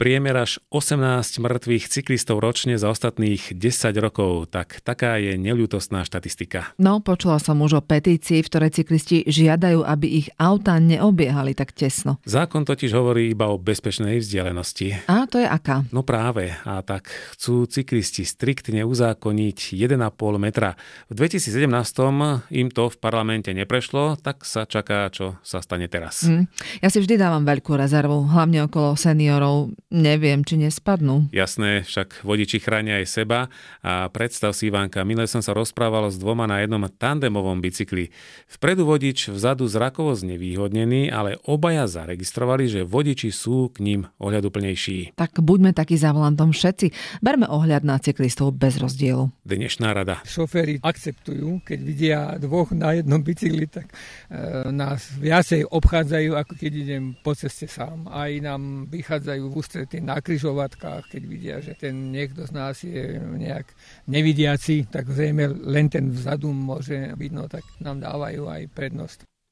Priemer až 18 mŕtvych cyklistov ročne za ostatných 10 rokov. Tak taká je neľútostná štatistika. No, počula som už o petícii, v ktorej cyklisti žiadajú, aby ich autá neobiehali tak tesno. Zákon totiž hovorí iba o bezpečnej vzdialenosti. A to je aká? No práve. A tak chcú cyklisti striktne uzákoniť 1,5 metra. V 2017 im to v parlamente neprešlo, tak sa čaká, čo sa stane teraz. Ja si vždy dávam veľkú rezervu, hlavne okolo seniorov. Neviem, či nespadnú. Jasné, však vodiči chránia aj seba. A predstav si, Ivánka, minule som sa rozprával s dvoma na jednom tandemovom bicykli. Vpredu vodič, vzadu zrakovo znevýhodnený, ale obaja zaregistrovali, že vodiči sú k ním ohľaduplnejší. Tak buďme takí za volantom všetci. Berme ohľad na cyklistov bez rozdielu. Dnešná rada. Šoféri akceptujú, keď vidia dvoch na jednom bicykli, tak nás viacej obchádzajú, ako keď idem po ceste sám. Aj nám vychádzajú v ústretí na križovatkách, keď vidia, že ten niekto z nás je nejak nevidiaci, tak zrejme len ten vzadu môže byť, no tak nám dávajú aj prednosť.